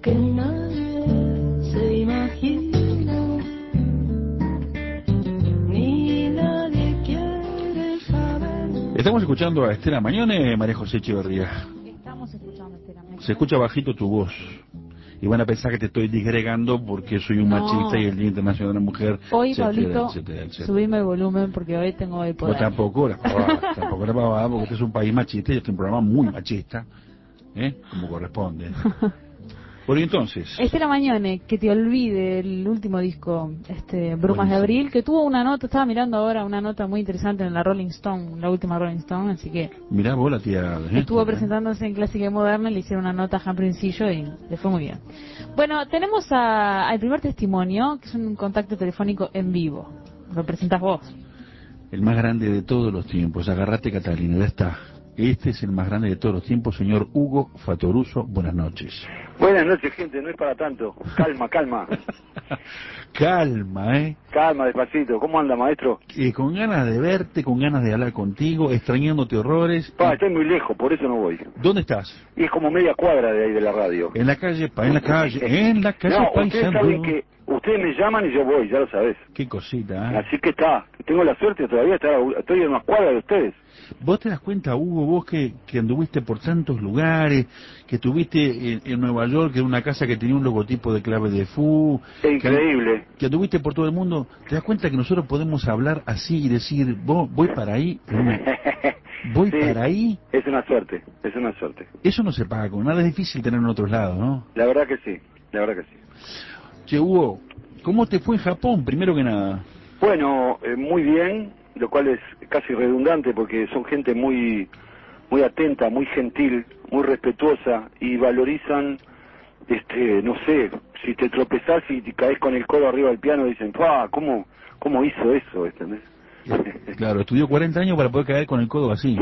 que nadie se imagina, ni nadie quiere saber. Estamos escuchando a Estela Mañone, María José Echeverría. Estamos escuchando Estela Mañone. Se escucha bajito tu voz. Y van a pensar que te estoy disgregando porque soy un machista y el Día Internacional de la Mujer. Hoy, etcétera, Pablito, etcétera, etcétera. subime el volumen porque hoy tengo el poder. Pues tampoco la pavada, porque este es un país machista y este es un programa muy machista, como corresponde. Bueno, entonces... Estela Mañone, que te olvide el último disco, Brumas Buenísimo. de Abril, que tuvo una nota, estaba mirando ahora una nota muy interesante en la Rolling Stone, la última Rolling Stone, así que... Mirá vos la tía... Estuvo presentándose en Clásica y Moderna, le hicieron una nota a Jan Princillo y le fue muy bien. Bueno, tenemos al primer testimonio, que es un contacto telefónico en vivo. Lo presentás vos. El más grande de todos los tiempos. Agarrate, Catalina, ya está. Este es el más grande de todos los tiempos, señor Hugo Fatoruso. Buenas noches. Buenas noches, gente, no es para tanto. Calma, calma. Calma, Calma, despacito. ¿Cómo anda, maestro? Con ganas de verte, con ganas de hablar contigo, extrañándote horrores. Estoy muy lejos, por eso no voy. ¿Dónde estás? Y es como media cuadra de ahí de la radio. En la calle, en la calle No, ustedes Paysandú. saben que ustedes me llaman y yo voy, ya lo sabés. Qué cosita, ¿eh? Así que tengo la suerte todavía de estar, estoy en unas cuadras de ustedes. ¿Vos te das cuenta, Hugo, vos que anduviste por tantos lugares, que estuviste en Nueva York, en una casa que tenía un logotipo de clave de FU? Es increíble. Que anduviste por todo el mundo. ¿Te das cuenta que nosotros podemos hablar así y decir, voy para ahí? ¿Voy Sí, para ahí? Es una suerte, es una suerte. Eso no se paga con nada, es difícil tener en otros lados, ¿no? La verdad que sí, la verdad que sí. Che, Hugo, ¿cómo te fue en Japón, primero que nada? Bueno, muy bien, lo cual es casi redundante porque son gente muy muy atenta, muy gentil, muy respetuosa y valorizan, no sé, si te tropezás y te caes con el codo arriba del piano dicen, ¿cómo hizo eso? ¿Entendés? Claro, estudió 40 años para poder caer con el codo así.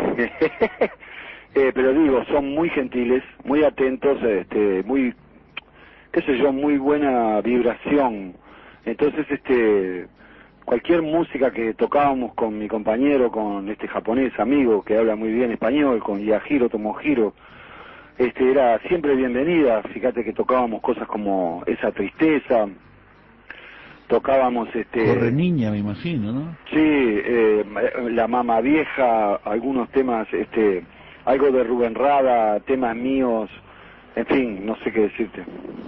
Pero digo, son muy gentiles, muy atentos, muy, qué sé yo, muy buena vibración. Entonces, cualquier música que tocábamos con mi compañero, con este japonés amigo que habla muy bien español, con Yahiro Tomohiro, era siempre bienvenida. Fíjate que tocábamos cosas como Esa Tristeza, tocábamos Corre Niña, me imagino, ¿no? Sí, La Mama Vieja, algunos temas, algo de Rubén Rada, temas míos, en fin, no sé qué decirte.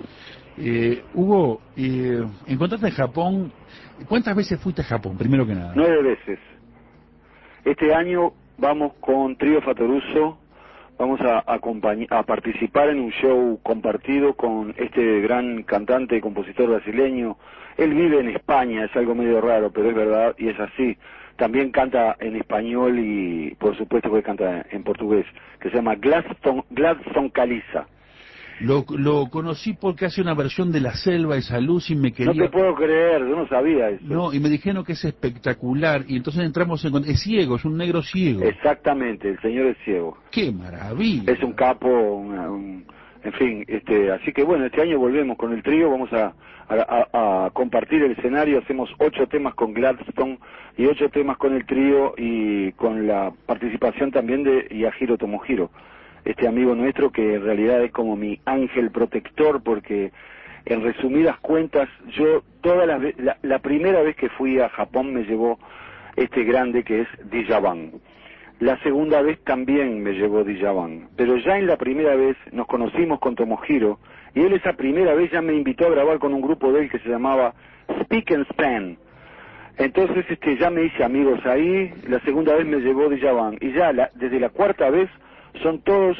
Hugo, encontraste en Japón, ¿cuántas veces fuiste a Japón, primero que nada? 9 veces. Este año vamos con Trío Fatoruso, vamos a participar en un show compartido con este gran cantante y compositor brasileño. Él vive en España, es algo medio raro, pero es verdad y es así. También canta en español y por supuesto que canta en portugués, que se llama Gladstone Caliza. Lo conocí porque hace una versión de La Selva, esa luz, y me quería... No te puedo creer, yo no sabía eso. No, y me dijeron que es espectacular, y entonces entramos en... Es ciego, es un negro ciego. Exactamente, el señor es ciego. ¡Qué maravilla! Es un capo, en fin, así que bueno, este año volvemos con el trío, vamos a compartir el escenario, hacemos 8 temas con Gladstone y 8 temas con el trío y con la participación también de Yahiro Tomohiro, este amigo nuestro que en realidad es como mi ángel protector, porque en resumidas cuentas yo la primera vez que fui a Japón me llevó este grande que es Djavan. La segunda vez también me llevó Djavan, pero ya en la primera vez nos conocimos con Tomohiro y él esa primera vez ya me invitó a grabar con un grupo de él que se llamaba Speak and Span. Entonces ya me hice amigos ahí, la segunda vez me llevó Djavan y ya desde la cuarta vez son todos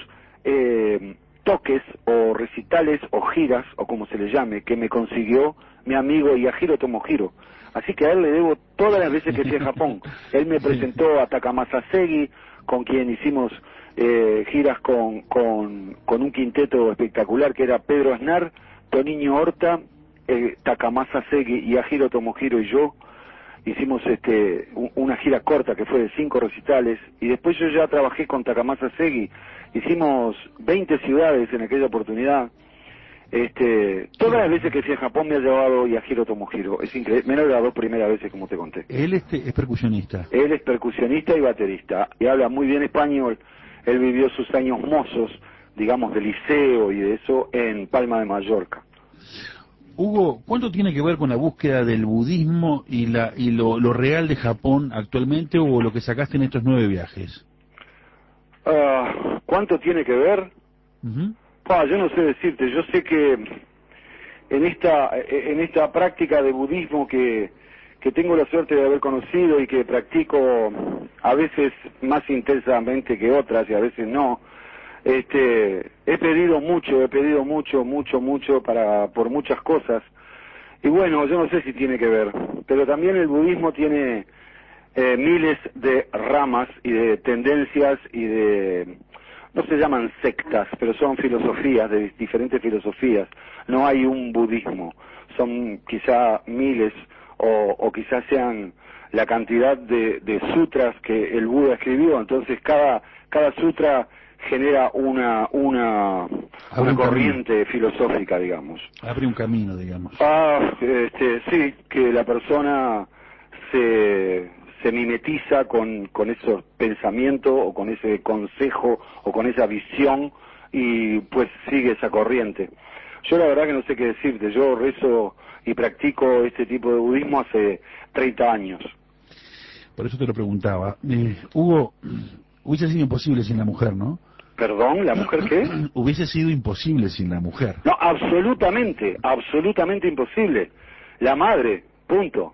toques o recitales o giras o como se le llame que me consiguió mi amigo Yahiro Tomohiro. Así que a él le debo todas las veces que fui a Japón. Él me presentó a Takamasa Segi, con quien hicimos giras con un quinteto espectacular que era Pedro Aznar, Toniño Horta, Takamasa Segi, Yahiro Tomohiro y yo. Hicimos una gira corta que fue de 5 recitales y después yo ya trabajé con Takamasa Segi. Hicimos 20 ciudades en aquella oportunidad. Todas las veces que fui a Japón me ha llevado Yahiro Tomohiro. Es increíble, menos de las 2 primeras veces como te conté. Él es percusionista. Él es percusionista y baterista y habla muy bien español. Él vivió sus años mozos digamos, de liceo y de eso en Palma de Mallorca. Hugo, ¿cuánto tiene que ver con la búsqueda del budismo y lo real de Japón actualmente, o lo que sacaste en estos 9 viajes? ¿Cuánto tiene que ver? Ujú. Yo no sé decirte. Yo sé que en esta práctica de budismo que tengo la suerte de haber conocido y que practico a veces más intensamente que otras y a veces no, he pedido mucho por muchas cosas. Y bueno, yo no sé si tiene que ver, pero también el budismo tiene miles de ramas y de tendencias y de, no se llaman sectas, pero son filosofías, de diferentes filosofías. No hay un budismo, son quizá miles o quizás sean la cantidad de sutras que el Buda escribió. Entonces cada sutra genera una corriente filosófica, digamos. Abre un camino, digamos. Sí, que la persona se mimetiza con esos pensamientos o con ese consejo o con esa visión y pues sigue esa corriente. Yo la verdad que no sé qué decirte. Yo rezo y practico este tipo de budismo hace 30 años. Por eso te lo preguntaba. Hugo, hubiese sido imposible sin la mujer, ¿no? ¿Perdón? ¿La mujer qué? Hubiese sido imposible sin la mujer. No, absolutamente imposible. La madre, punto.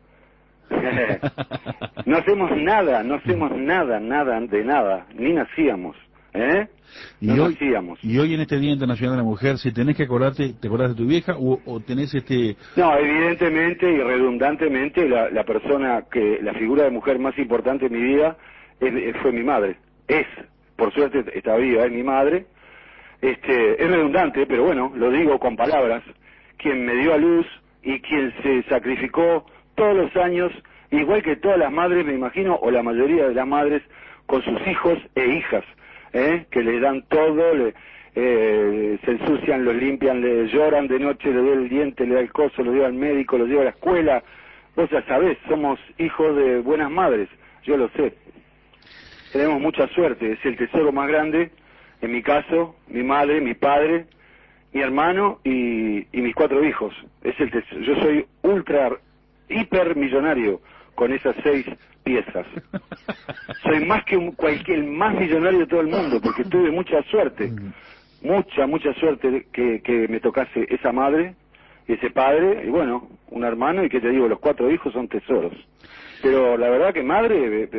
No hacemos nada de nada, ni nacíamos, nacíamos. Y hoy en este Día Internacional de la Mujer, si tenés que acordarte, ¿te acordás de tu vieja o tenés No, evidentemente y redundantemente la persona la figura de mujer más importante en mi vida fue mi madre. Por suerte está viva, es mi madre. Es redundante, pero bueno, lo digo con palabras. Quien me dio a luz y quien se sacrificó todos los años, igual que todas las madres, me imagino, o la mayoría de las madres, con sus hijos e hijas, que le dan todo, se ensucian, los limpian, le lloran de noche, le duele el diente, le da el coso, lo lleva al médico, lo lleva a la escuela. Vos ya sabés, somos hijos de buenas madres, yo lo sé. Tenemos mucha suerte, es el tesoro más grande, en mi caso, mi madre, mi padre, mi hermano y mis 4 hijos. Yo soy hiper millonario con esas 6 piezas. Soy más que el más millonario de todo el mundo, porque tuve mucha suerte, mucha suerte que me tocase esa madre, ese padre, y bueno, un hermano, y que te digo, los 4 hijos son tesoros. Pero la verdad que madre,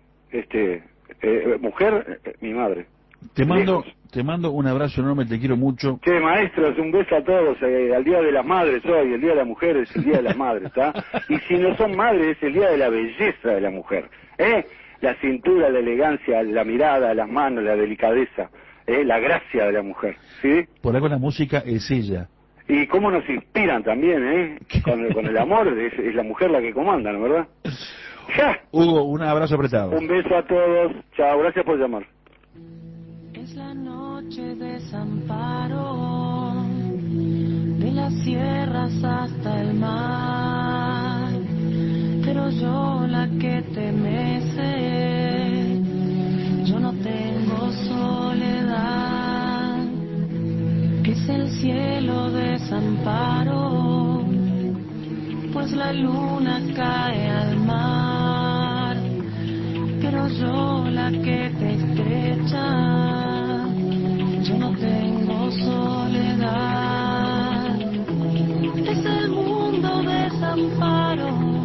mujer, mi madre. Te mando un abrazo enorme, te quiero mucho. Che, maestros, un beso a todos. Al Día de las Madres hoy, el Día de la Mujer es el Día de las Madres, ¿está? Y si no son madres, es el Día de la belleza de la mujer, La cintura, la elegancia, la mirada, las manos, la delicadeza, la gracia de la mujer, ¿sí? Por algo la música es ella. Y cómo nos inspiran también, con el amor, es la mujer la que comanda, ¿no, verdad? ¡Ja! Hugo, un abrazo apretado. Un beso a todos. Chao, gracias por llamar. Es la noche de desamparo, de las sierras hasta el mar, pero yo la que te mece, yo no tengo soledad, es el cielo desamparo, pues la luna cae al mar, pero yo la que te estrecha, yo no tengo soledad, es el mundo desamparo,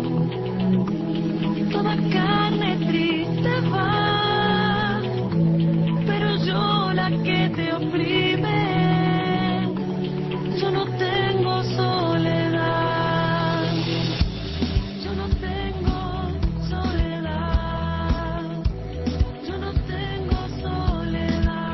toda carne triste va, pero yo la que te oprime, yo no tengo soledad, yo no tengo soledad, yo no tengo soledad.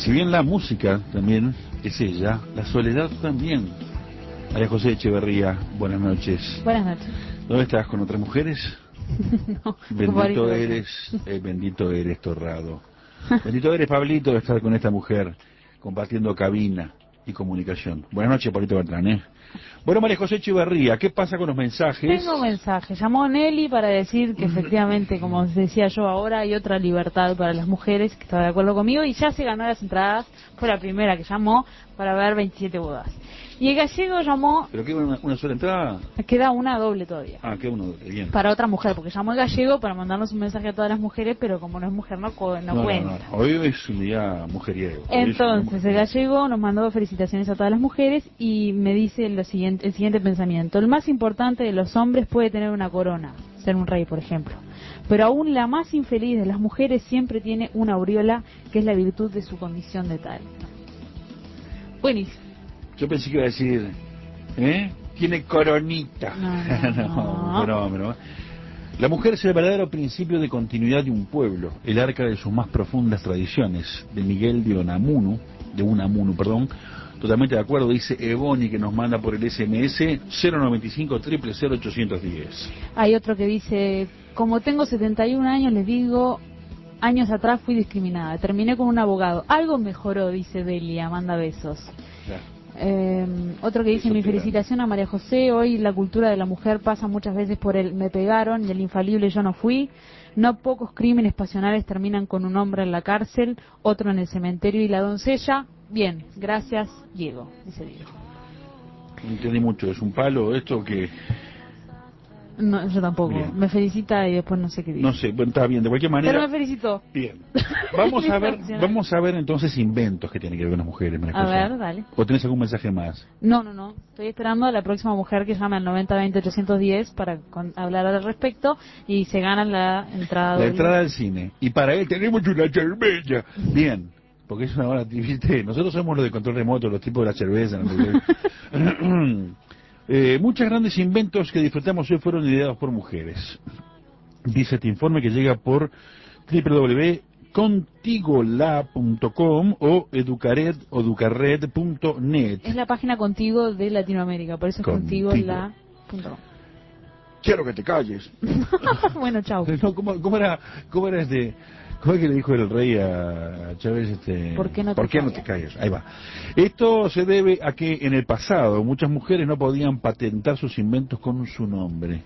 si bien la música también es ella, la soledad también. María José Echeverría, buenas noches. Buenas noches. ¿Dónde estás? ¿Con otras mujeres? No, Bendito eres, Torrado. Bendito eres, Pablito, de estar con esta mujer, compartiendo cabina y comunicación. Buenas noches, Pablito Bertrán, ¿eh? Bueno, María José Echeverría, ¿qué pasa con los mensajes? Tengo un mensaje. Llamó Nelly para decir que efectivamente, como os decía yo ahora, hay otra libertad para las mujeres, que está de acuerdo conmigo, y ya se ganó las entradas. Fue la primera que llamó para ver 27 bodas. Y el gallego llamó... ¿Pero qué, una sola entrada? Queda una doble todavía. Ah, queda una doble, bien. Para otra mujer, porque llamó el gallego para mandarnos un mensaje a todas las mujeres, pero como no es mujer no cuenta. No. Hoy es un día mujeriego. Entonces, el gallego nos mandó felicitaciones a todas las mujeres y me dice el siguiente pensamiento. El más importante de los hombres puede tener una corona, ser un rey, por ejemplo. Pero aún la más infeliz de las mujeres siempre tiene una aureola, que es la virtud de su condición de tal. Buenísimo. Yo pensé que iba a decir, tiene coronita. No. La mujer es el verdadero principio de continuidad de un pueblo, el arca de sus más profundas tradiciones, de Miguel de Unamuno, totalmente de acuerdo, dice Ebony, que nos manda por el SMS 095 00810. Hay otro que dice, como tengo 71 años, les digo, años atrás fui discriminada, terminé con un abogado, algo mejoró, dice Delia, manda besos. Claro. Otro que dice, mi felicitación a María José, hoy la cultura de la mujer pasa muchas veces por el me pegaron y el infalible yo no fui, no pocos crímenes pasionales terminan con un hombre en la cárcel, otro en el cementerio y la doncella, bien, gracias Diego, dice Diego. No entendí mucho, ¿es un palo esto que...? No, yo tampoco, bien. Me felicita y después no sé qué dice. No sé, bueno, está bien, de cualquier manera... Pero me felicitó. Bien. Vamos a ver entonces inventos que tienen que ver con las mujeres, María José. A ver, dale. ¿O tenés algún mensaje más? No. Estoy esperando a la próxima mujer que llame al 9020-810 para hablar al respecto y se gana la entrada. La entrada al cine. Y para él tenemos una cerveza. Bien. Porque es una hora, ¿viste? Nosotros somos los de control remoto, los tipos de la cerveza. Muchos grandes inventos que disfrutamos hoy fueron ideados por mujeres. Dice este informe que llega por www.contigola.com o educared.net. Es la página Contigo de Latinoamérica, por eso es contigola.com. Quiero que te calles. Bueno, chao. No, ¿cómo era este? ¿Cómo es que le dijo el rey a Chávez? ¿Por qué no te calles? Ahí va. Esto se debe a que en el pasado muchas mujeres no podían patentar sus inventos con su nombre.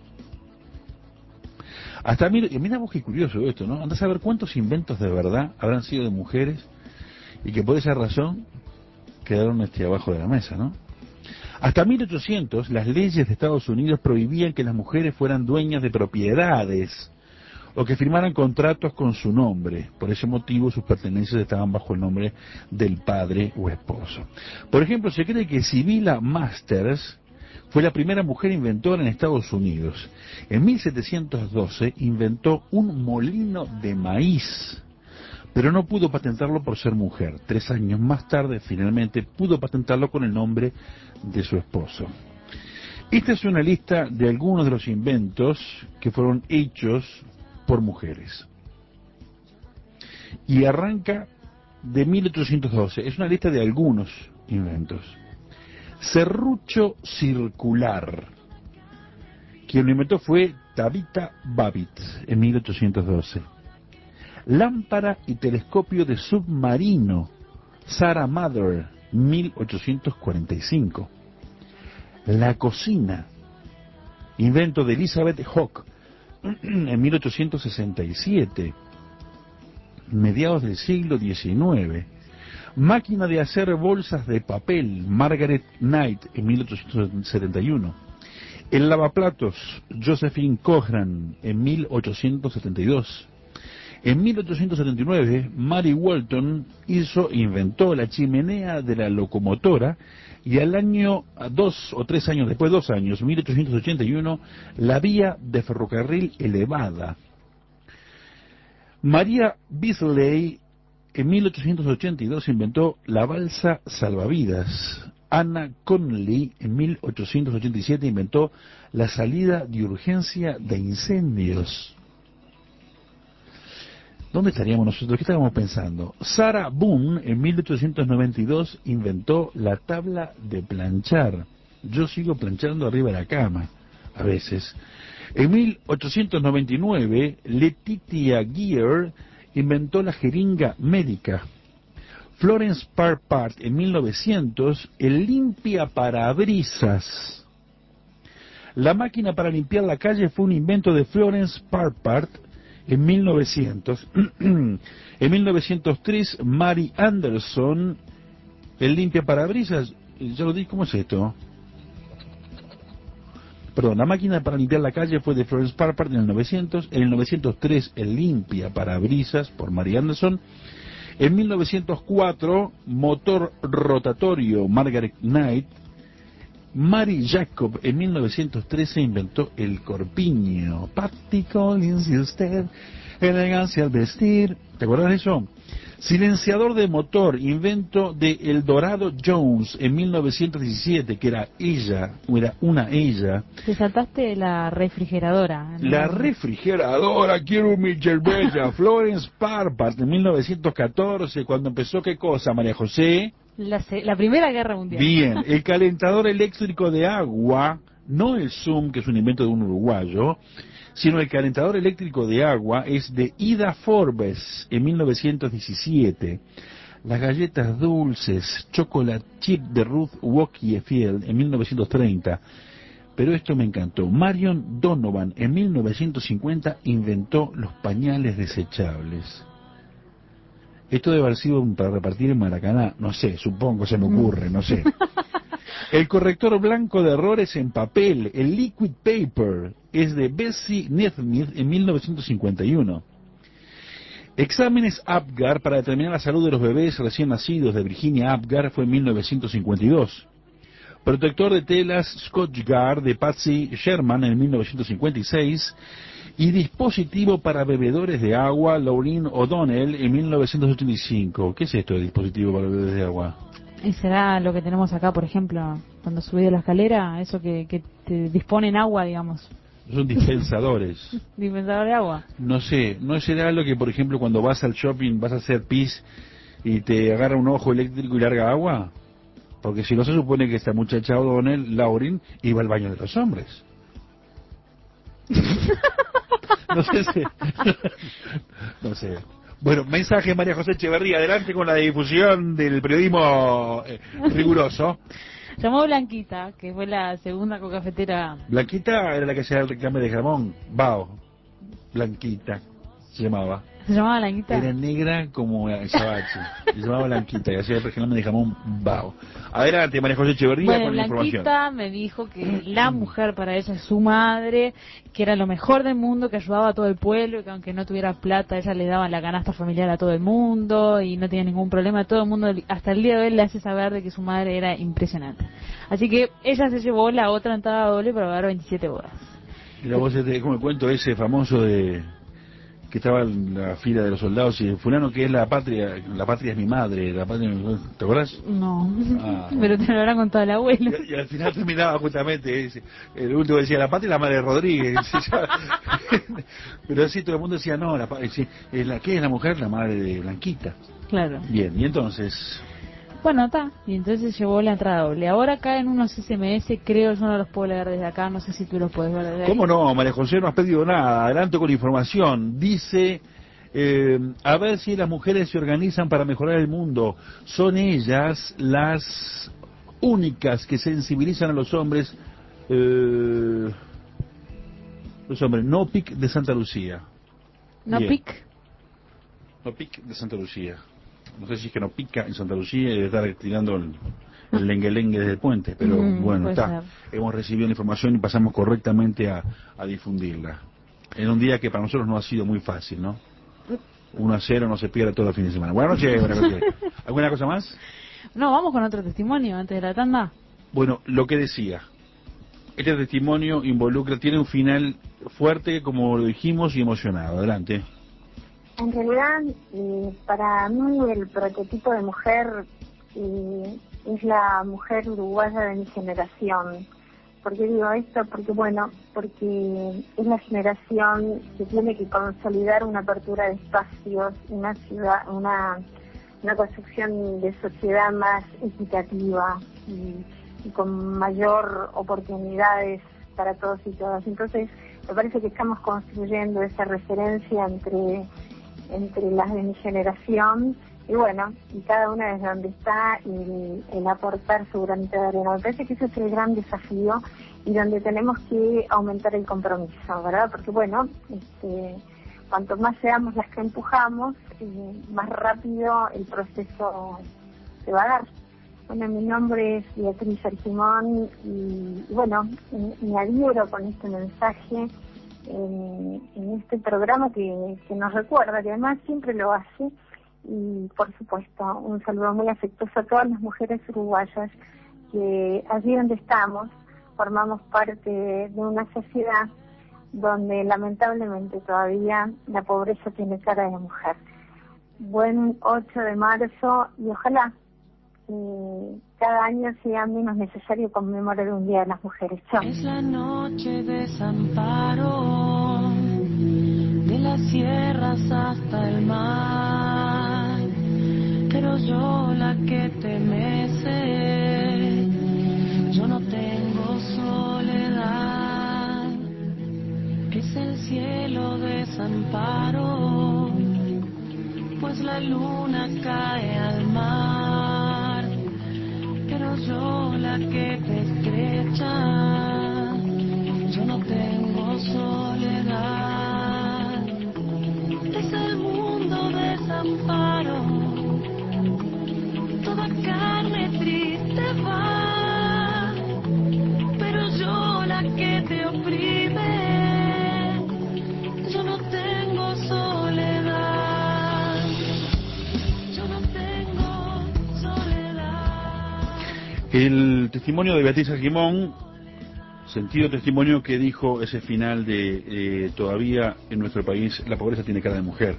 Hasta mira vos qué curioso esto, ¿no? Andás a ver cuántos inventos de verdad habrán sido de mujeres y que por esa razón quedaron abajo de la mesa, ¿no? Hasta 1800 las leyes de Estados Unidos prohibían que las mujeres fueran dueñas de propiedades o que firmaran contratos con su nombre. Por ese motivo sus pertenencias estaban bajo el nombre del padre o esposo. Por ejemplo, se cree que Sibylla Masters fue la primera mujer inventora en Estados Unidos. En 1712 inventó un molino de maíz, pero no pudo patentarlo por ser mujer. 3 años más tarde, finalmente, pudo patentarlo con el nombre de su esposo. Esta es una lista de algunos de los inventos que fueron hechos por mujeres. Y arranca de 1812. Es una lista de algunos inventos. Serrucho circular. Quien lo inventó fue Tabitha Babbitt en 1812. Lámpara y telescopio de submarino. Sarah Mather, 1845. La cocina. Invento de Elizabeth Hawke en 1867. Mediados del siglo XIX. Máquina de hacer bolsas de papel, Margaret Knight en 1871. El lavaplatos, Josephine Cochran en 1872. En 1879, Mary Walton inventó la chimenea de la locomotora y al año, 2 o 3 años después, 2 años, 1881, la vía de ferrocarril elevada. María Beazley en 1882 inventó la balsa salvavidas. Anna Connolly en 1887 inventó la salida de urgencia de incendios. ¿Dónde estaríamos nosotros? ¿Qué estábamos pensando? Sarah Boone, en 1892, inventó la tabla de planchar. Yo sigo planchando arriba de la cama, a veces. En 1899, Letitia Gear inventó la jeringa médica. Florence Parpart, en 1900, el limpiaparabrisas. La máquina para limpiar la calle fue un invento de Florence Parpart en 1900. En 1903, Mary Anderson, el limpiaparabrisas. Ya lo dije, ¿cómo es esto? Perdón, la máquina para limpiar la calle fue de Florence Parpart en el 900. En el 903, el limpiaparabrisas por Mary Anderson. En 1904, motor rotatorio, Margaret Knight. Mary Jacob, en 1913, inventó el corpiño. Patty Collins y usted, elegancia al vestir. ¿Te acuerdas de eso? Silenciador de motor, invento de Eldorado Jones en 1917, que era ella, o era una ella. Te saltaste la refrigeradora. La refrigeradora, quiero mi cerveza. Florence Parpart en 1914, cuando empezó, ¿qué cosa, María José? La Primera Guerra Mundial. Bien, el calentador eléctrico de agua, no el Zoom, que es un invento de un uruguayo, sino el calentador eléctrico de agua es de Ida Forbes en 1917. Las galletas dulces, chocolate chip de Ruth Wokefield en 1930. Pero esto me encantó. Marion Donovan en 1950 inventó los pañales desechables. Esto debe haber sido para repartir en Maracaná, no sé, supongo, se me ocurre, no sé. El corrector blanco de errores en papel, el liquid paper, es de Bessie Naismith en 1951. Exámenes Apgar para determinar la salud de los bebés recién nacidos de Virginia Apgar fue en 1952. Protector de telas Scotchgard de Patsy Sherman en 1956. Y dispositivo para bebedores de agua, Laureen O'Donnell en 1985. ¿Qué es esto de dispositivo para bebedores de agua? ¿Y será lo que tenemos acá, por ejemplo, cuando subís de la escalera? Eso que te disponen agua, digamos. Son dispensadores. ¿Dispensador de agua? No sé, ¿no será lo que, por ejemplo, cuando vas al shopping, vas a hacer pis y te agarra un ojo eléctrico y larga agua? Porque si no, se supone que esta muchacha O'Donnell, Laureen, iba al baño de los hombres. No sé si... no sé. Bueno, mensaje María José Echeverría, adelante con la difusión del periodismo riguroso. Llamó Blanquita, que fue la segunda cocafetera. Blanquita era la que hacía el reclame de jamón, Bao. Blanquita se llamaba. ¿Se llamaba Blanquita? Era negra como Sabachi. Se llamaba Blanquita y hacía el reclame de jamón, Bao. Adelante María José Echeverría con la información. Blanquita me dijo que la mujer para ella es su madre, que era lo mejor del mundo, que ayudaba a todo el pueblo, que aunque no tuviera plata, ella le daba la canasta familiar a todo el mundo y no tenía ningún problema. Todo el mundo, hasta el día de hoy, le hace saber de que su madre era impresionante. Así que ella se llevó la otra entrada doble para pagar 27 bodas. Y la voz de, como el cuento ese famoso de... que estaba en la fila de los soldados y fulano que es la patria es mi madre, la patria, ¿te acuerdas? No, pero te lo habrá contado el abuelo. Y al final terminaba justamente, el último decía, la patria es la madre de Rodríguez. Pero así todo el mundo decía, no, ¿qué es la mujer? La madre de Blanquita. Claro. Bien, y entonces... Bueno, está. Y entonces llevó la entrada doble. Ahora caen unos SMS, creo, yo no los puedo leer desde acá, no sé si tú los puedes ver desde ¿Cómo ahí. no, María José? No has pedido nada. Adelanto con la información. Dice, a ver si las mujeres se organizan para mejorar el mundo. Son ellas las únicas que sensibilizan a los hombres. No Pic de Santa Lucía. ¿No Bien. pic? No Pic de Santa Lucía. No sé si es que no pica en Santa Lucía y debe estar tirando el lenguelengue desde el puente, pero bueno, está. Hemos recibido la información y pasamos correctamente a difundirla. En un día que para nosotros no ha sido muy fácil, ¿no? 1-0 no se pierde todo el fin de semana. Buenas noches, buenas noches. ¿Alguna cosa más? No, vamos con otro testimonio antes de la tanda. Bueno, lo que decía. Este testimonio tiene un final fuerte, como lo dijimos, y emocionado. Adelante. En realidad, para mí el prototipo de mujer es la mujer uruguaya de mi generación. ¿Por qué digo esto? Porque porque es la generación que tiene que consolidar una apertura de espacios, una ciudad, una construcción de sociedad más equitativa y con mayor oportunidades para todos y todas. Entonces, me parece que estamos construyendo esa referencia entre las de mi generación y cada una desde donde está y el aportar su granito de arena. Me parece que ese es el gran desafío y donde tenemos que aumentar el compromiso, ¿verdad? Porque cuanto más seamos las que empujamos, más rápido el proceso se va a dar. Bueno, mi nombre es Beatriz Argimón y me adhiero con este mensaje en este programa que nos recuerda, que además siempre lo hace. Y por supuesto, un saludo muy afectuoso a todas las mujeres uruguayas que allí donde estamos formamos parte de una sociedad donde lamentablemente todavía la pobreza tiene cara de mujer. Buen 8 de marzo y ojalá cada año sea menos necesario conmemorar un Día de las Mujeres. Chao. Es la noche de desamparo, de las sierras hasta el mar, pero yo la que te mece, yo no tengo soledad, es el cielo desamparo, pues la luna cae al mar, pero yo la que te estrecha, yo no tengo soledad, es el mundo desamparo, toda carne triste va, pero yo la que te oprime, yo no tengo soledad, yo no tengo soledad. El testimonio de Beatriz Argimón, sentido testimonio que dijo ese final de todavía en nuestro país la pobreza tiene cara de mujer.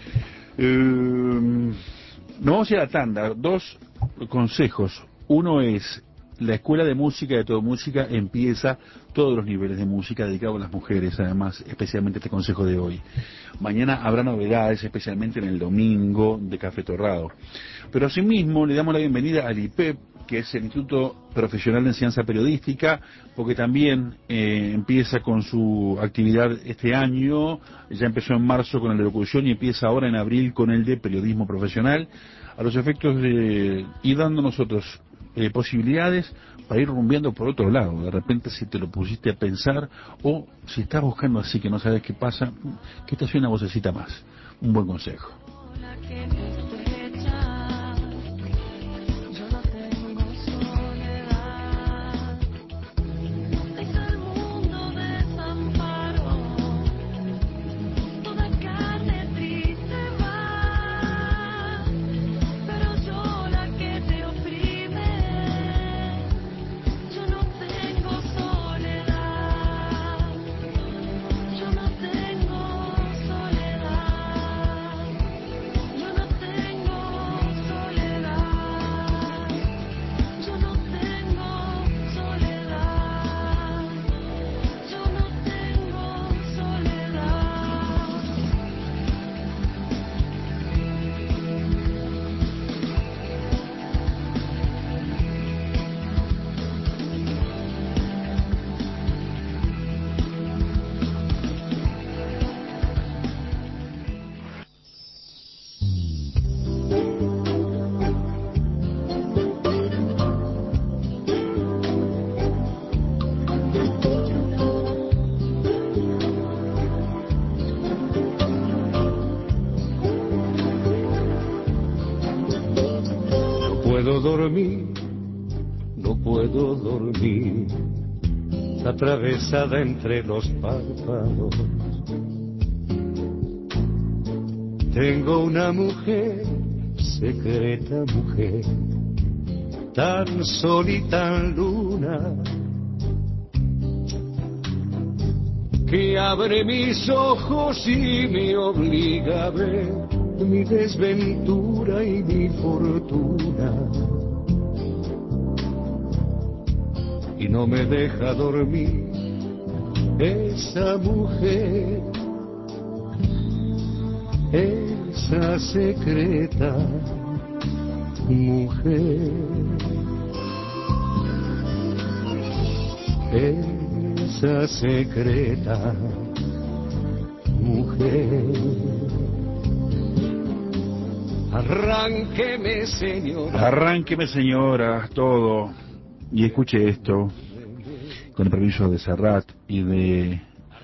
No vamos a ir a la tanda. 2 consejos. Uno es: la escuela de música de Todo Música empieza todos los niveles de música dedicados a las mujeres, además, especialmente este consejo de hoy. Mañana habrá novedades, especialmente en el domingo de Café Torrado. Pero asimismo le damos la bienvenida al IPEP, que es el Instituto Profesional de Enseñanza Periodística, porque también empieza con su actividad este año, ya empezó en marzo con el de locución y empieza ahora en abril con el de periodismo profesional, a los efectos de ir dando nosotros posibilidades para ir rumbeando por otro lado. De repente, si te lo pusiste a pensar o si estás buscando así que no sabes qué pasa, que esta sea una vocecita más. Un buen consejo. La que te estrecha, yo no tengo soledad, es el mundo desamparo, toda carne triste va, pero yo la que te oprime, yo no tengo soledad, yo no tengo soledad, yo no tengo soledad, yo no tengo soledad, yo no tengo soledad. No puedo dormir, no puedo dormir, atravesada entre los párpados. Tengo una mujer, secreta mujer, tan sol y tan luna, que abre mis ojos y me obliga a ver mi desventura y mi fortuna. y no me deja dormir. Esa mujer, esa secreta mujer, esa secreta mujer. Arránqueme, señora. Arránqueme, señora, todo. Y escuche esto, con el permiso de Serrat y de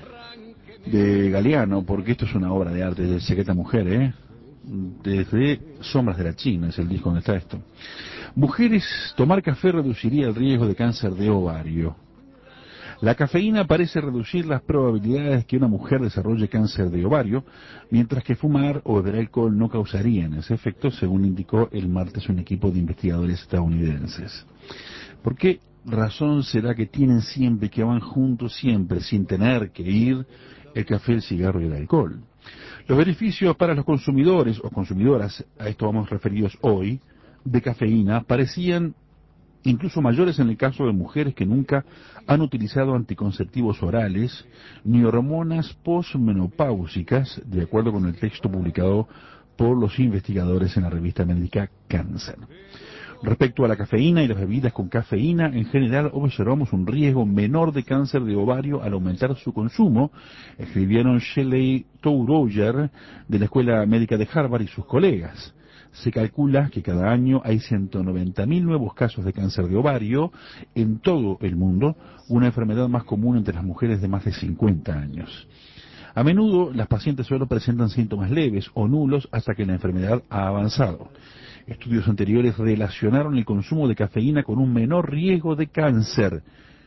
Galeano, porque esto es una obra de arte de Secreta Mujer, ¿eh? Desde Sombras de la China, es el disco donde está esto. Mujeres, tomar café reduciría el riesgo de cáncer de ovario. La cafeína parece reducir las probabilidades que una mujer desarrolle cáncer de ovario, mientras que fumar o beber alcohol no causarían ese efecto, según indicó el martes un equipo de investigadores estadounidenses. ¿Por qué razón será que tienen siempre, que van juntos siempre, sin tener que ir, el café, el cigarro y el alcohol? Los beneficios para los consumidores o consumidoras, a esto vamos referidos hoy, de cafeína, parecían incluso mayores en el caso de mujeres que nunca han utilizado anticonceptivos orales ni hormonas posmenopáusicas, de acuerdo con el texto publicado por los investigadores en la revista médica Cáncer. Respecto a la cafeína y las bebidas con cafeína, en general observamos un riesgo menor de cáncer de ovario al aumentar su consumo, escribieron Shelley Touroyer de la Escuela Médica de Harvard y sus colegas. Se calcula que cada año hay 190.000 nuevos casos de cáncer de ovario en todo el mundo, una enfermedad más común entre las mujeres de más de 50 años. A menudo las pacientes solo presentan síntomas leves o nulos hasta que la enfermedad ha avanzado. Estudios anteriores relacionaron el consumo de cafeína con un menor riesgo de cáncer.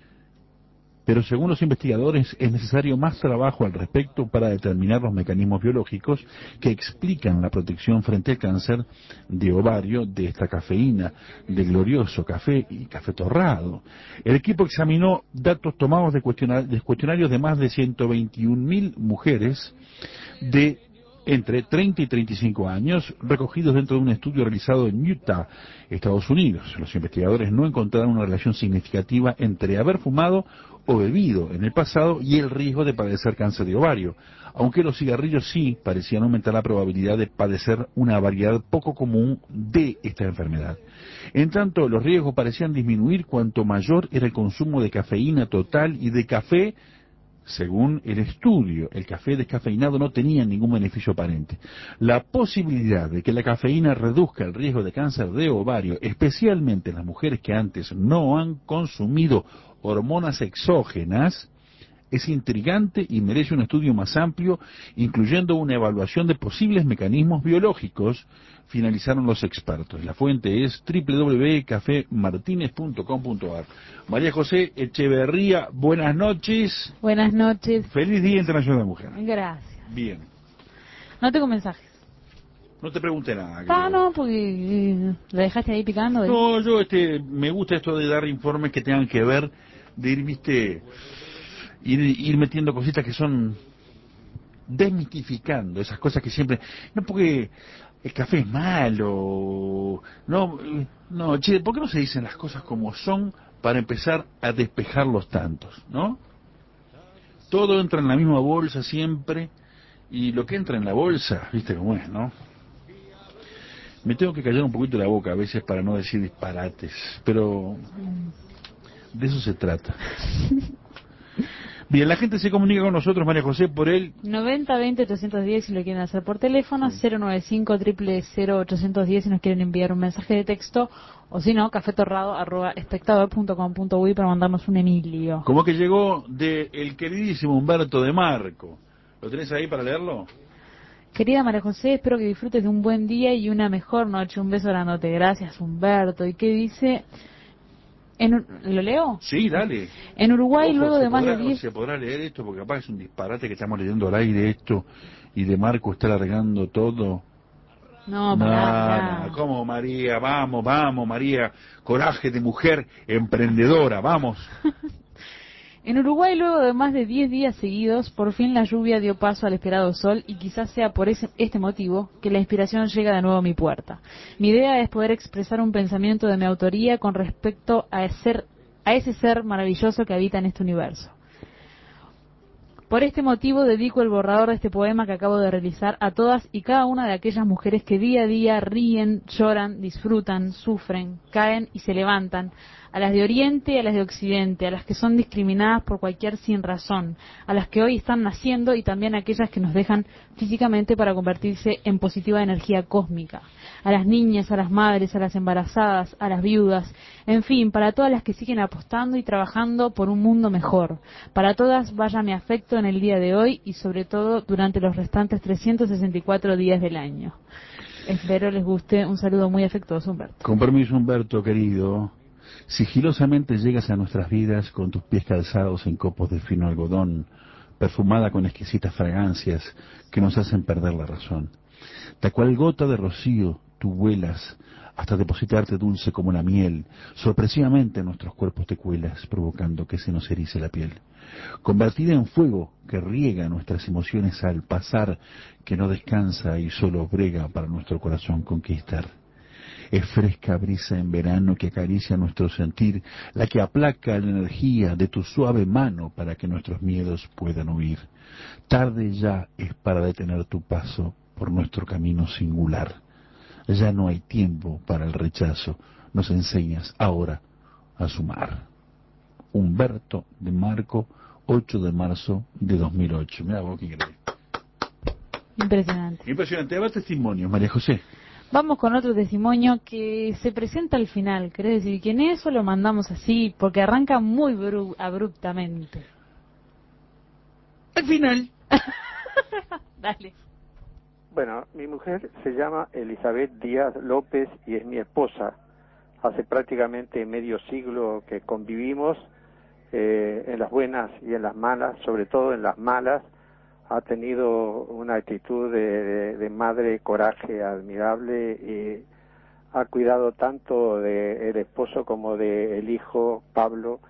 Pero según los investigadores es necesario más trabajo al respecto para determinar los mecanismos biológicos que explican la protección frente al cáncer de ovario de esta cafeína, de glorioso café y café torrado. El equipo examinó datos tomados de cuestionarios de más de 121.000 mujeres de entre 30 y 35 años, recogidos dentro de un estudio realizado en Utah, Estados Unidos. Los investigadores no encontraron una relación significativa entre haber fumado o bebido en el pasado y el riesgo de padecer cáncer de ovario, aunque los cigarrillos sí parecían aumentar la probabilidad de padecer una variedad poco común de esta enfermedad. En tanto, los riesgos parecían disminuir cuanto mayor era el consumo de cafeína total y de café. Según el estudio, el café descafeinado no tenía ningún beneficio aparente. La posibilidad de que la cafeína reduzca el riesgo de cáncer de ovario, especialmente en las mujeres que antes no han consumido hormonas exógenas, es intrigante y merece un estudio más amplio, incluyendo una evaluación de posibles mecanismos biológicos, finalizaron los expertos. La fuente es www.cafemartinez.com.ar. María José Echeverría, buenas noches. Buenas noches. Feliz Día Internacional de la Mujer. Gracias. Bien. No tengo mensajes. No te pregunté nada. No, porque lo dejaste ahí picando. No, yo me gusta esto de dar informes que tengan que ver, de ir metiendo cositas que son desmitificando esas cosas que siempre, no porque el café es malo, no, che, ¿por qué no se dicen las cosas como son para empezar a despejar los tantos, no? Todo entra en la misma bolsa siempre, y lo que entra en la bolsa, viste cómo es, ¿no? Me tengo que callar un poquito la boca a veces para no decir disparates, pero de eso se trata. Bien, la gente se comunica con nosotros, María José, por el 90-20-810 si lo quieren hacer por teléfono, 095-000-810 si nos quieren enviar un mensaje de texto, o si no, cafetorrado@espectador.com.uy para mandarnos un Emilio. Como que llegó del queridísimo Humberto de Marco. ¿Lo tenés ahí para leerlo? Querida María José, espero que disfrutes de un buen día y una mejor noche. Un beso grandote. Gracias, Humberto. ¿Y qué dice? ¿Lo leo? Sí, dale. En Uruguay, Ojo, luego de más de 10... ¿Se podrá leer esto? Porque capaz es un disparate que estamos leyendo al aire esto y de Marco está largando todo. No, pará. ¿Cómo, María? Vamos, María. Coraje de mujer emprendedora, vamos. En Uruguay, luego de más de 10 días seguidos, por fin la lluvia dio paso al esperado sol y quizás sea por este motivo que la inspiración llega de nuevo a mi puerta. Mi idea es poder expresar un pensamiento de mi autoría con respecto a a ese ser maravilloso que habita en este universo. Por este motivo dedico el borrador de este poema que acabo de realizar a todas y cada una de aquellas mujeres que día a día ríen, lloran, disfrutan, sufren, caen y se levantan, a las de Oriente y a las de Occidente, a las que son discriminadas por cualquier sin razón, a las que hoy están naciendo y también a aquellas que nos dejan físicamente para convertirse en positiva energía cósmica, a las niñas, a las madres, a las embarazadas, a las viudas, en fin, para todas las que siguen apostando y trabajando por un mundo mejor. Para todas vaya mi afecto en el día de hoy y sobre todo durante los restantes 364 días del año. Espero les guste. Un saludo muy afectuoso, Humberto. Con permiso, Humberto, querido. Sigilosamente llegas a nuestras vidas con tus pies calzados en copos de fino algodón, perfumada con exquisitas fragancias que nos hacen perder la razón. De cual gota de rocío tú vuelas hasta depositarte dulce como la miel. Sorpresivamente en nuestros cuerpos te cuelas, provocando que se nos erice la piel. Convertida en fuego que riega nuestras emociones al pasar, que no descansa y solo brega para nuestro corazón conquistar. Es fresca brisa en verano que acaricia nuestro sentir, la que aplaca la energía de tu suave mano para que nuestros miedos puedan huir. Tarde ya es para detener tu paso por nuestro camino singular. Ya no hay tiempo para el rechazo, nos enseñas ahora a sumar. Humberto de Marco, 8 de marzo de 2008. Mira vos qué crees. Impresionante. Impresionante. Va testimonio, María José. Vamos con otro testimonio que se presenta al final. ¿Querés decir quién es o lo mandamos así? Porque arranca muy abruptamente. Al final. Dale. Bueno, mi mujer se llama Elizabeth Díaz López y es mi esposa. Hace prácticamente medio siglo que convivimos, en las buenas y en las malas, sobre todo en las malas. Ha tenido una actitud de madre, coraje admirable y ha cuidado tanto del esposo como del hijo Pablo,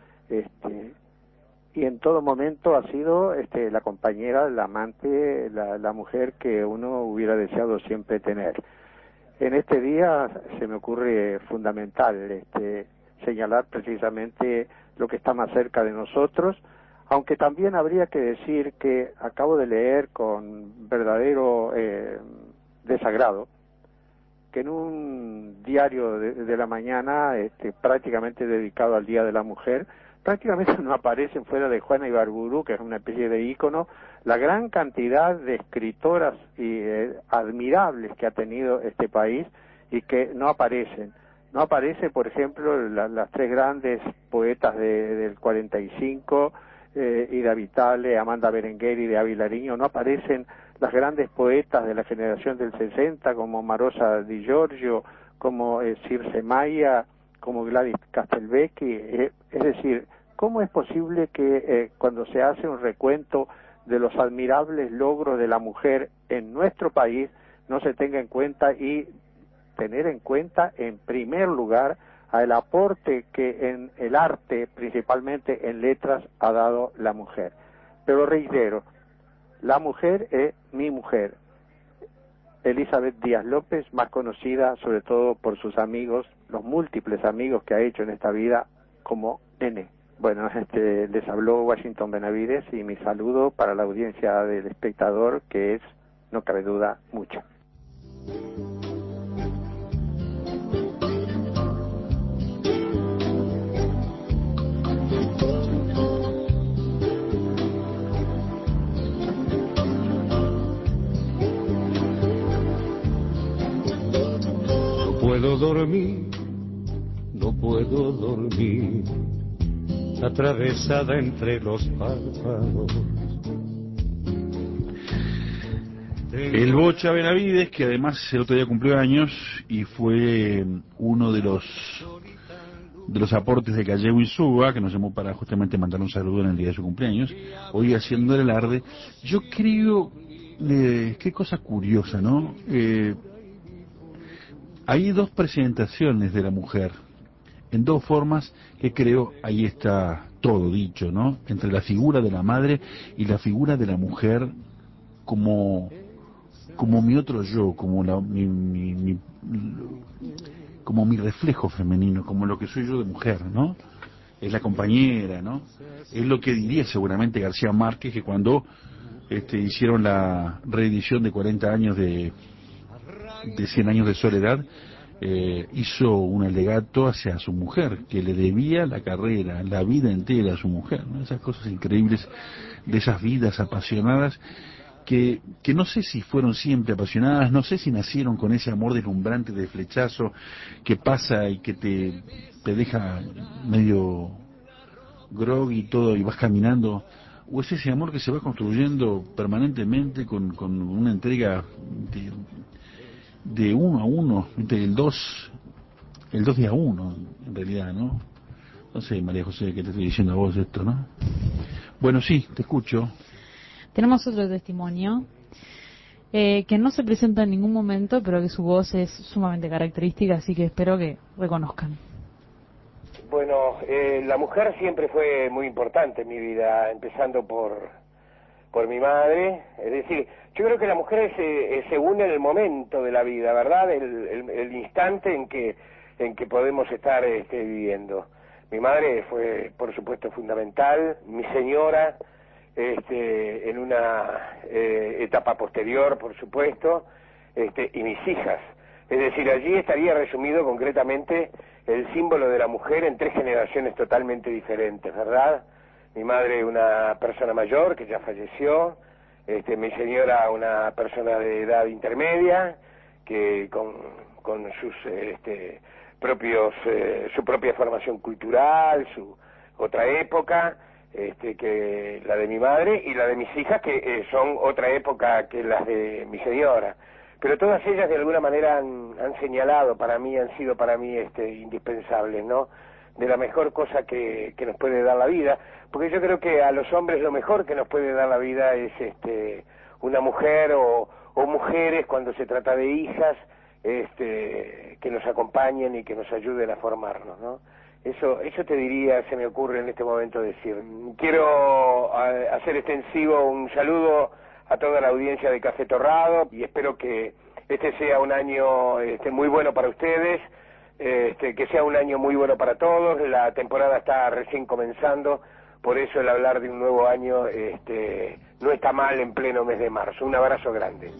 y en todo momento ha sido la compañera, la amante, la mujer que uno hubiera deseado siempre tener. En este día se me ocurre fundamental señalar precisamente lo que está más cerca de nosotros, aunque también habría que decir que acabo de leer con verdadero desagrado que en un diario de la mañana prácticamente dedicado al Día de la Mujer, prácticamente no aparecen fuera de Juana Ibarburu, que es una especie de ícono, la gran cantidad de escritoras y admirables que ha tenido este país y que no aparecen. No aparece, por ejemplo, las tres grandes poetas del 45, Ida Vitale, Amanda Berenguer y de Ávila Niño, no aparecen las grandes poetas de la generación del 60 como Marosa Di Giorgio, como Circe Maya, como Gladys Castelvecchi. Es decir, ¿cómo es posible que cuando se hace un recuento de los admirables logros de la mujer en nuestro país no se tenga en cuenta y tener en cuenta en primer lugar al aporte que en el arte, principalmente en letras, ha dado la mujer? Pero reitero, la mujer es mi mujer, Elizabeth Díaz López, más conocida sobre todo por sus amigos, los múltiples amigos que ha hecho en esta vida como Nene. Bueno, les habló Washington Benavides y mi saludo para la audiencia del espectador, que es, no cabe duda, mucha. No puedo dormir, no puedo dormir, atravesada entre los párpados. El Bocha Benavides, que además el otro día cumplió años y fue uno de los aportes de Gallego Insúa, que nos llamó para justamente mandar un saludo en el día de su cumpleaños, hoy haciendo el alarde. Yo creo, qué cosa curiosa, ¿no? Hay dos presentaciones de la mujer, en dos formas que creo, ahí está todo dicho, ¿no? Entre la figura de la madre y la figura de la mujer como mi otro yo, como como mi reflejo femenino, como lo que soy yo de mujer, ¿no? es la compañera, ¿no? Es lo que diría seguramente García Márquez, que cuando hicieron la reedición de 40 años de 100 años de soledad, hizo un alegato hacia su mujer, que le debía la carrera, la vida entera a su mujer, ¿no? Esas cosas increíbles de esas vidas apasionadas que no sé si fueron siempre apasionadas, no sé si nacieron con ese amor deslumbrante de flechazo que pasa y que te deja medio grog y todo y vas caminando, o es ese amor que se va construyendo permanentemente con una entrega de uno a uno, el dos día a uno, en realidad, ¿no? No sé, María José, que te estoy diciendo a vos esto, ¿no? Bueno, sí, te escucho. Tenemos otro testimonio que no se presenta en ningún momento, pero que su voz es sumamente característica, así que espero que reconozcan. Bueno, la mujer siempre fue muy importante en mi vida, empezando por mi madre. Es decir, yo creo que la mujer se une en el momento de la vida, ¿verdad? El instante en que podemos estar viviendo. Mi madre fue, por supuesto, fundamental. Mi señora, en una etapa posterior, por supuesto, y mis hijas. Es decir, allí estaría resumido concretamente el símbolo de la mujer en 3 generaciones totalmente diferentes, ¿verdad? Mi madre, una persona mayor que ya falleció, mi señora, una persona de edad intermedia, que con sus su propia formación cultural, su otra época, que la de mi madre, y la de mis hijas, que son otra época que las de mi señora. Pero todas ellas de alguna manera han señalado para mí, han sido para mí indispensables, ¿no? De la mejor cosa que nos puede dar la vida, porque yo creo que a los hombres lo mejor que nos puede dar la vida es una mujer o mujeres cuando se trata de hijas, que nos acompañen y que nos ayuden a formarnos, ¿no? Eso te diría, se me ocurre en este momento decir. Quiero hacer extensivo un saludo a toda la audiencia de Café Torrado y espero que este sea un año muy bueno para ustedes, que sea un año muy bueno para todos. La temporada está recién comenzando, por eso el hablar de un nuevo año no está mal en pleno mes de marzo. Un abrazo grande.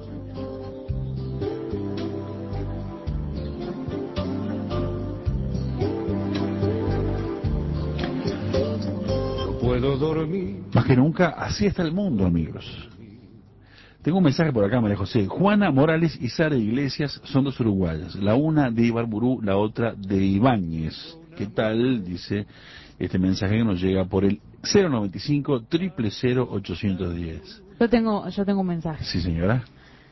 No puedo dormir. Más que nunca, así está el mundo, amigos. Tengo un mensaje por acá, María José. Juana Morales y Sara Iglesias son 2 uruguayas. La una de Ibarburú, la otra de Ibáñez. ¿Qué tal? Dice este mensaje que nos llega por el 095-000-810. Yo tengo un mensaje. Sí, señora.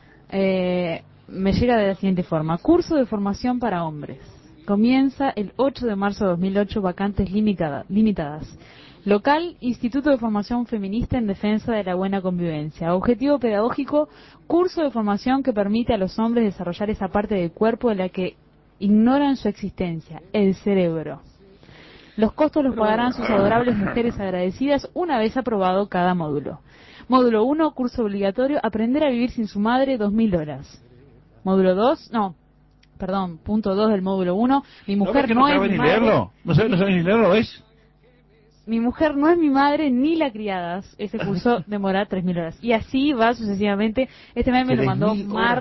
Me llega de la siguiente forma. Curso de formación para hombres. Comienza el 8 de marzo de 2008, vacantes limitadas. Local, Instituto de Formación Feminista en Defensa de la Buena Convivencia. Objetivo pedagógico, curso de formación que permite a los hombres desarrollar esa parte del cuerpo de la que ignoran su existencia, el cerebro. Los costos los pagarán sus adorables mujeres agradecidas una vez aprobado cada módulo. Módulo 1, curso obligatorio, aprender a vivir sin su madre, 2.000 horas. Módulo 2, punto 2 del módulo 1, mi mujer no es mi madre. Leerlo? ¿No sabes ni leerlo, ves? Mi mujer no es mi madre ni la criada. Ese curso demora 3.000 horas. Y así va sucesivamente. Este mail me lo mandó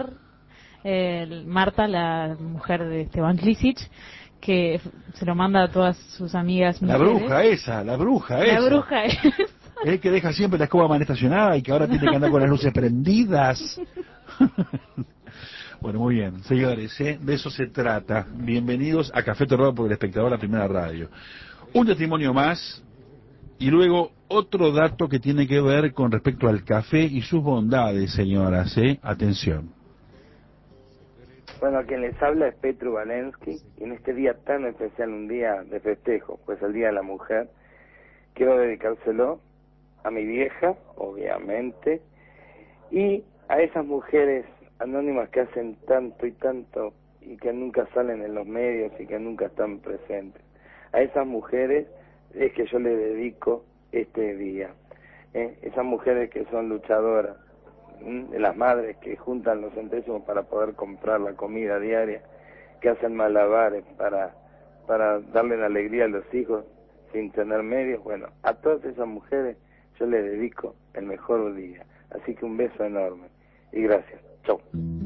Marta, la mujer de Esteban Klisic, que se lo manda a todas sus amigas mujeres. La bruja esa. El que deja siempre la escoba mal estacionada y que ahora tiene que andar con las luces prendidas. Bueno, muy bien, señores, de eso se trata. Bienvenidos a Café Torrado por El Espectador, la primera radio. Un testimonio más y luego otro dato que tiene que ver con respecto al café y sus bondades, señoras. Atención. Bueno, quien les habla es Petru Valensky, y en este día tan especial, un día de festejo, pues el Día de la Mujer, quiero dedicárselo a mi vieja, obviamente, y a esas mujeres anónimas que hacen tanto y tanto y que nunca salen en los medios y que nunca están presentes. A esas mujeres es que yo le dedico este día. Esas mujeres que son luchadoras, las madres que juntan los centésimos para poder comprar la comida diaria, que hacen malabares para darle la alegría a los hijos, sin tener medios. Bueno, a todas esas mujeres yo les dedico el mejor día. Así que un beso enorme y gracias. Chau.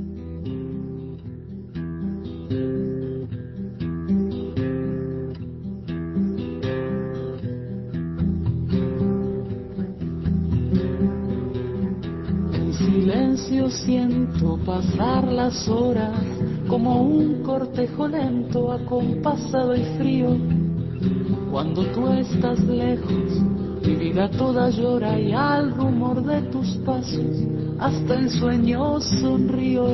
En silencio siento pasar las horas como un cortejo lento, acompasado y frío. Cuando tú estás lejos, mi vida toda llora y al rumor de tus pasos hasta en sueños sonrío.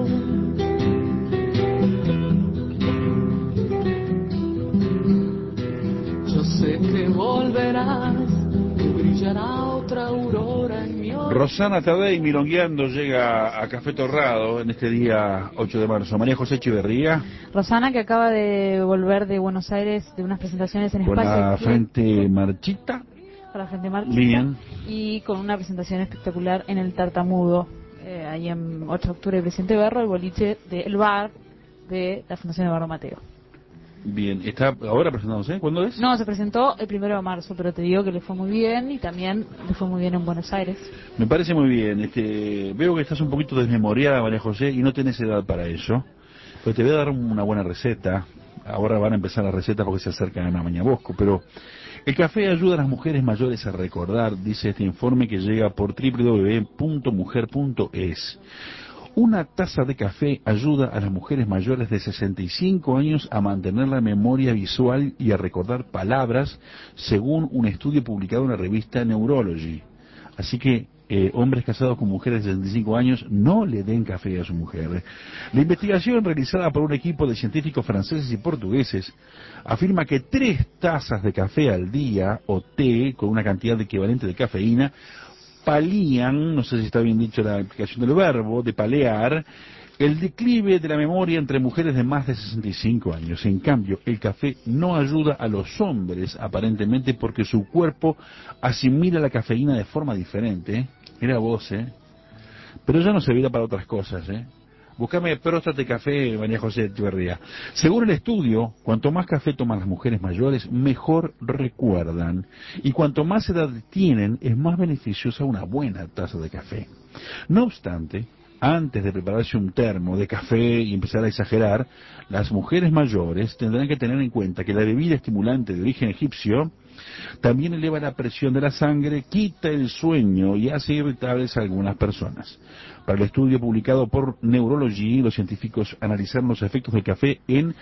Yo sé que volverás, que brillará otra aurora en mi horizonte. Rosana Tadei milongueando llega a Café Torrado en este día 8 de marzo. María José Echeverría, Rosana, que acaba de volver de Buenos Aires de unas presentaciones en con Espacio la Club, frente marchita. con la frente marchita, Bien. y con una presentación espectacular en el Tartamudo, ahí en 8 de octubre, de Presidente Berro, el boliche del bar de la Fundación Eduardo Mateo. Bien, ¿está ahora presentándose? ¿Cuándo es? No, se presentó el 1 de marzo, pero te digo que le fue muy bien, y también le fue muy bien en Buenos Aires. Me parece muy bien. Veo que estás un poquito desmemoriada, María José, y no tenés edad para eso. Pero te voy a dar una buena receta. Ahora van a empezar las recetas porque se acercan a Mañabosco, pero el café ayuda a las mujeres mayores a recordar, dice este informe que llega por www.mujer.es. Una taza de café ayuda a las mujeres mayores de 65 años a mantener la memoria visual y a recordar palabras, según un estudio publicado en la revista Neurology. Así que hombres casados con mujeres de 65 años no le den café a su mujer. La investigación realizada por un equipo de científicos franceses y portugueses afirma que 3 tazas de café al día o té con una cantidad equivalente de cafeína palían, no sé si está bien dicho la aplicación del verbo, de palear, el declive de la memoria entre mujeres de más de 65 años. En cambio, el café no ayuda a los hombres, aparentemente, porque su cuerpo asimila la cafeína de forma diferente. Mira vos, Pero ya no servirá para otras cosas, Búscame Próstate Café, María José Echeverría. Según el estudio, cuanto más café toman las mujeres mayores, mejor recuerdan. Y cuanto más edad tienen, es más beneficiosa una buena taza de café. No obstante, antes de prepararse un termo de café y empezar a exagerar, las mujeres mayores tendrán que tener en cuenta que la bebida estimulante de origen egipcio también eleva la presión de la sangre, quita el sueño y hace irritables a algunas personas. Para el estudio publicado por Neurology, los científicos analizaron los efectos del café en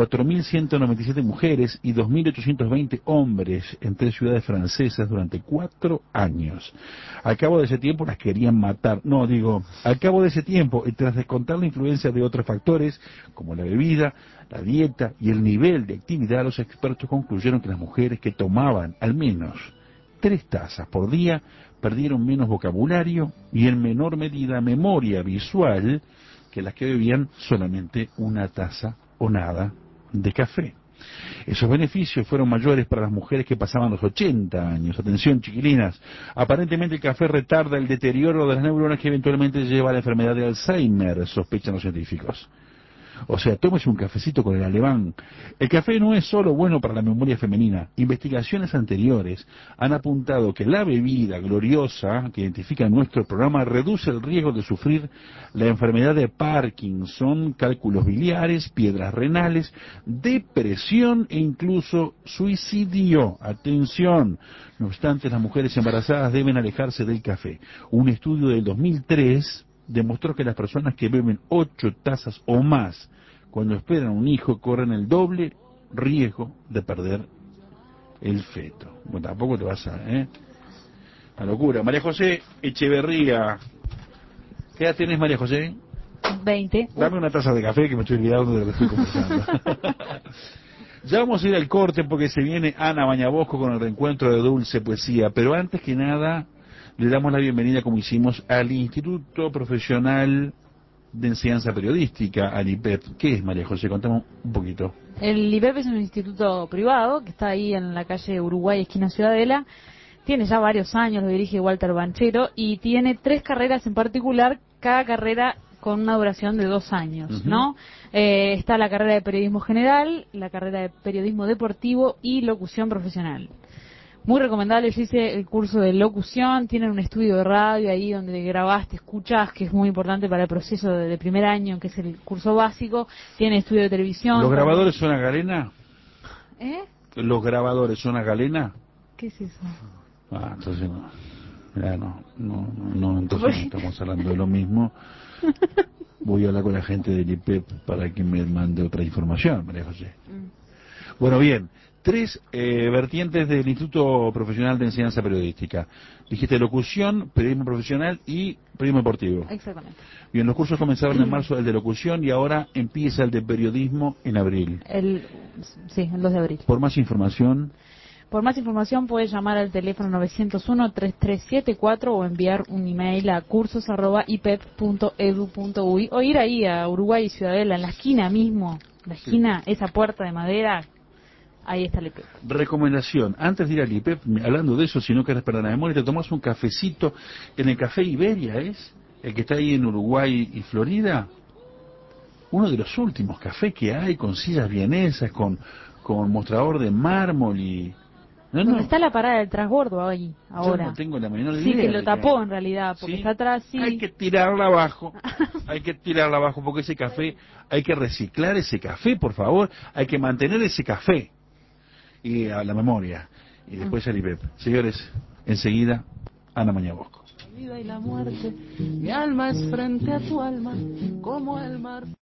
4.197 mujeres y 2.820 hombres en 3 ciudades francesas durante 4 años. Al cabo de ese tiempo las querían matar. Al cabo de ese tiempo, y tras descontar la influencia de otros factores, como la bebida, la dieta y el nivel de actividad, los expertos concluyeron que las mujeres que tomaban al menos 3 tazas por día perdieron menos vocabulario y en menor medida memoria visual que las que bebían solamente una taza o nada de café. Esos beneficios fueron mayores para las mujeres que pasaban los 80 años. Atención, chiquilinas, aparentemente el café retarda el deterioro de las neuronas que eventualmente lleva a la enfermedad de Alzheimer, sospechan los científicos. O sea, tómese un cafecito con el alemán. El café no es solo bueno para la memoria femenina. Investigaciones anteriores han apuntado que la bebida gloriosa que identifica nuestro programa reduce el riesgo de sufrir la enfermedad de Parkinson, cálculos biliares, piedras renales, depresión e incluso suicidio. Atención. No obstante, las mujeres embarazadas deben alejarse del café. Un estudio del 2003 demostró que las personas que beben 8 tazas o más cuando esperan un hijo corren el doble riesgo de perder el feto. Bueno, tampoco te vas a locura. María José Echeverría, ¿qué edad tenés, María José? 20. Dame una taza de café que me estoy olvidando de lo que estoy conversando. Ya vamos a ir al corte porque se viene Ana Mañabosco con el reencuentro de Dulce Poesía, pero antes que nada le damos la bienvenida, como hicimos, al Instituto Profesional de Enseñanza Periodística, al IPEP. ¿Qué es, María José? Contame un poquito. El IPEP es un instituto privado que está ahí en la calle Uruguay, esquina Ciudadela. Tiene ya varios años, lo dirige Walter Banchero, y tiene 3 carreras en particular. Cada carrera con una duración de 2 años, Ujú. ¿no? Está la carrera de periodismo general, la carrera de periodismo deportivo y locución profesional. Muy recomendable. Yo hice el curso de locución, tienen un estudio de radio ahí donde grabaste, escuchás, que es muy importante para el proceso de primer año, que es el curso básico. Tiene estudio de televisión. ¿Los también. grabadores son a galena? ¿Eh? ¿Los grabadores son a galena? ¿Qué es eso? Ah, entonces no. Ya no, entonces no estamos hablando de lo mismo. Voy a hablar con la gente del IPEP para que me mande otra información, María José. Bueno, bien. 3 vertientes del Instituto Profesional de Enseñanza Periodística. Dijiste locución, periodismo profesional y periodismo deportivo. Exactamente. Bien, los cursos comenzaron en marzo el de locución y ahora empieza el de periodismo en abril. Sí, el 2 de abril. Por más información, Por más información puedes llamar al teléfono 901-3374 o enviar un email a cursos@ipep.edu.uy o ir ahí a Uruguay y Ciudadela, en la esquina mismo, la esquina, esa puerta de madera, ahí está el IPEP. recomendación, antes de ir al IPEP, hablando de eso, si no querés perder la memoria, te tomás un cafecito en el Café Iberia, ¿es? El que está ahí en Uruguay y Florida. Uno de los últimos cafés que hay, con sillas vienesas, con mostrador de mármol y... ¿Dónde está la parada del transbordo ahí, ahora? Yo no tengo la menor idea. Sí, que lo de tapó en realidad, porque ¿Sí? está atrás, sí. Hay que tirarla abajo, porque ese café, hay que reciclar ese café, por favor, hay que mantener ese café. Y a la memoria, y después el IPEP. Señores, enseguida, Ana Mañabosco. La vida y la muerte, mi alma es frente a tu alma, como el mar.